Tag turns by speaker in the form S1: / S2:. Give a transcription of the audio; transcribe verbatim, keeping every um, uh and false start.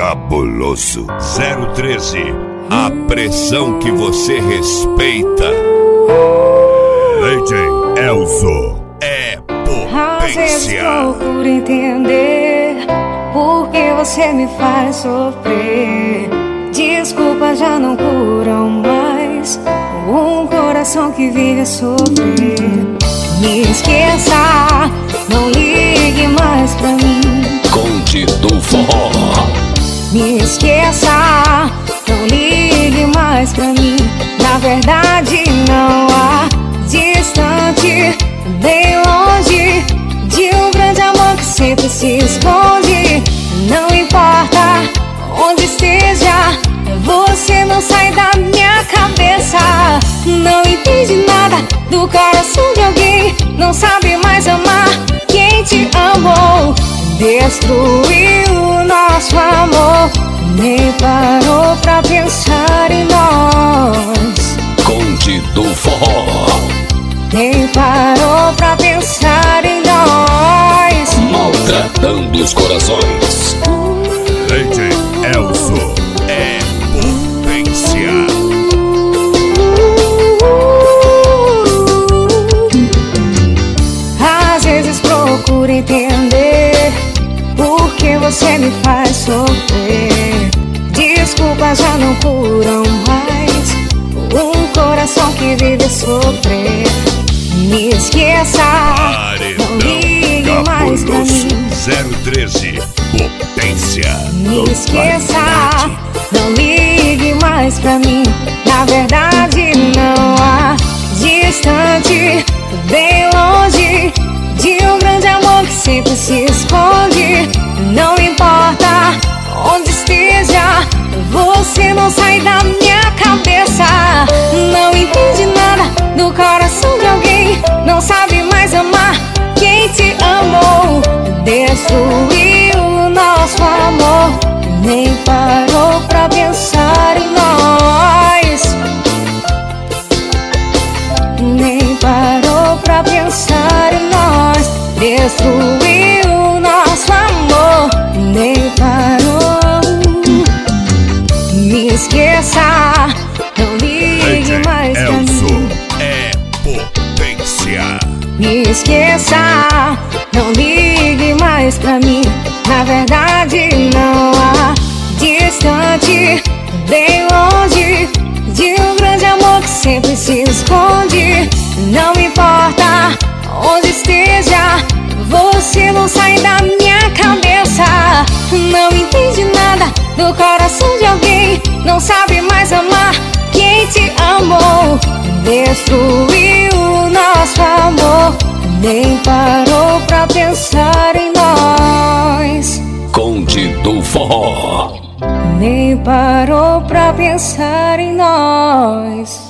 S1: cabuloso. zero treze, a pressão que você respeita. Lady Elzo é
S2: Às vezes
S1: potência.
S2: procuro entender por que você me faz sofrer. Desculpas já não curam mais um coração que vive a sofrer. Me esqueça, não ligue mais pra mim.
S3: Conde do Forró.
S2: Me esqueça, não ligue mais pra mim. Na verdade não há distante nem longe de um grande amor que sempre se esconde. Não importa onde esteja, você não sai da minha cabeça. Não entende nada do coração de alguém, não sabe mais amar quem te amou. Destruiu o nosso amor, nem parou pra pensar em nós.
S3: Conde do Forró.
S2: Nem parou pra pensar em nós.
S3: Maltratando os corações.
S1: Lady Elzo é potência.
S2: Às vezes procuro entender por que você me faz sofrer. Desculpas já não curam mais um coração que vive a sofrer. Me esqueça, não ligue mais pra mim.
S1: zero treze, potência.
S2: Me esqueça, não ligue mais pra mim. Na verdade não há distante, bem longe de um grande amor que sempre se esconde. Não importa onde esteja, você não sai da minha cabeça. Não entende nada do coração de alguém, não sabe mais amar quem te amou. Destruiu o nosso amor, nem parou pra pensar em nós. Nem parou pra pensar em nós. Destruiu o nosso amor, nem parou. Me esqueça, não ligue mais pra
S1: Elzo
S2: mim.
S1: é potência.
S2: Me esqueça, não ligue mais pra mim. Na verdade não há distante, bem longe de um grande amor que sempre se esconde. Não importa onde esteja, você não sai da minha cabeça. Não entende nada do coração de alguém, não sabe mais amar quem te amou. Destruiu o nosso amor, nem parou pra pensar em nós.
S3: Conde do Forró.
S2: Nem parou pra pensar em nós.